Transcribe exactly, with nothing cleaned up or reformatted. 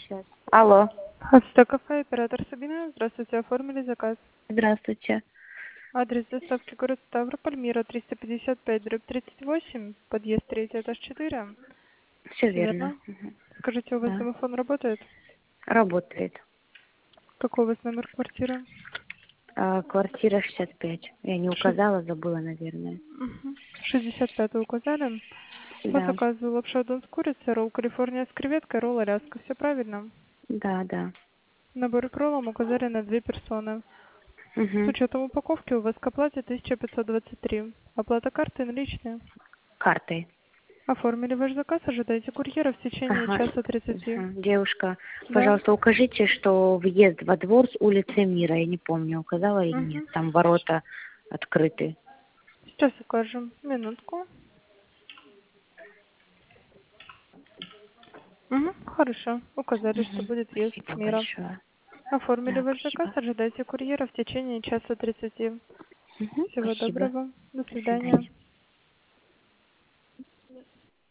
Сейчас. Алло. Ацтек кафе, оператор Сабина. Здравствуйте, оформили заказ. Здравствуйте. Адрес доставки город Ставрополь, Мира, триста пятьдесят пять, дробь тридцать восемь, подъезд третий, этаж четыре. Все Всё верно. верно? Мгм. Скажите, у вас Да. домофон работает? Работает. Какой у вас номер квартиры? А, квартира шестьдесят пять. Я не Ши- указала, забыла, наверное. Мгм. шестьдесят пять указали. По Да. заказу лапша дон с курицей, ролл Калифорния с креветкой, ролл Аляска. Все правильно? Да, да. Набор к роллам указали на две персоны. С Угу. учетом упаковки у вас к оплате тысяча пятьсот двадцать три. Оплата картой наличная. Картой. Оформили ваш заказ, ожидайте курьера в течение Ага. часа тридцати. Мгм. Девушка, Да. пожалуйста, укажите, что въезд во двор с улицы Мира. Я не помню, указала или нет. Угу. Там ворота открыты. Сейчас укажем. Минутку. Угу. Хорошо. Указали, что Мгм. будет въезд Спасибо мира. большое. Оформили Да, ваш заказ, спасибо. ожидайте курьера в течение часа тридцати. Мгм. Всего Спасибо. доброго. До До свидания. свидания.